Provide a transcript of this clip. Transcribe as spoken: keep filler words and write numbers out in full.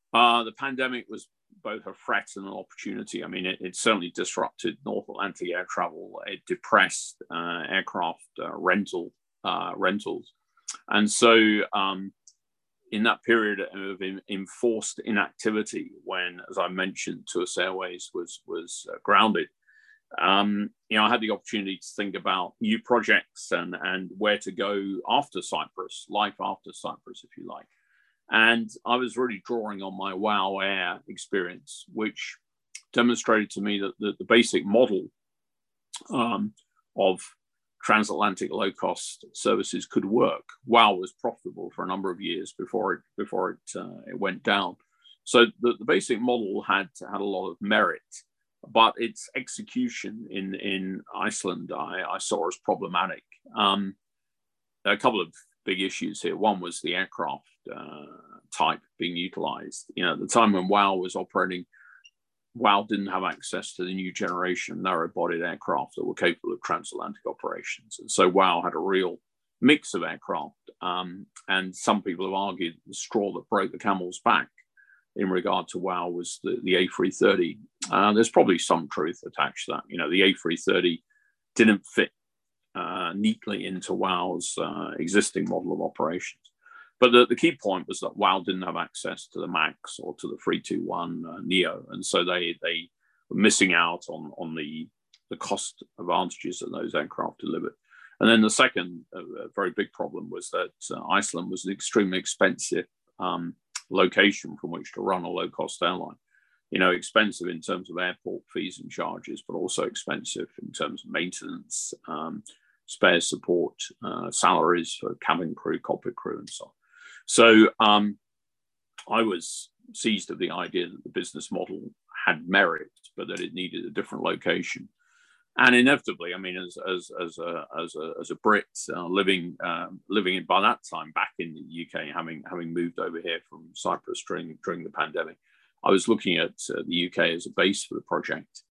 Uh, the pandemic was both a threat and an opportunity. I mean, it, it certainly disrupted North Atlantic air travel. It depressed uh, aircraft uh, rental uh, rentals, and so um, in that period of in, enforced inactivity, when, as I mentioned, T U S Airways was was uh, grounded, um, you know, I had the opportunity to think about new projects and and where to go after Cyprus, life after Cyprus, if you like. And I was really drawing on my WOW Air experience, which demonstrated to me that the, the basic model um, of transatlantic low-cost services could work. WOW was profitable for a number of years before it before it uh, it went down. So the, the basic model had had a lot of merit, but its execution in in Iceland I, I saw as problematic. Um, a couple of big issues here. One was the aircraft uh, type being utilized. You know, at the time when WOW was operating, WOW didn't have access to the new generation narrow-bodied aircraft that were capable of transatlantic operations. And so WOW had a real mix of aircraft. Um, and some people have argued the straw that broke the camel's back in regard to WOW was the, the A three thirty. Uh, there's probably some truth attached to that. You know, the A three thirty didn't fit uh, neatly into WOW's uh, existing model of operations. But the, the key point was that WOW didn't have access to the MAX or to the three two one uh, Neo. And so they they were missing out on, on the, the cost advantages that those aircraft delivered. And then the second uh, very big problem was that uh, Iceland was an extremely expensive um, location from which to run a low-cost airline. You know, expensive in terms of airport fees and charges, but also expensive in terms of maintenance, um, spare support, uh, salaries for cabin crew, cockpit crew, and so on. So um, I was seized of the idea that the business model had merit, but that it needed a different location. And inevitably, I mean, as as as a as a, as a Brit uh, living um, living in, by that time back in the U K, having having moved over here from Cyprus during during the pandemic, I was looking at uh, the U K as a base for the project.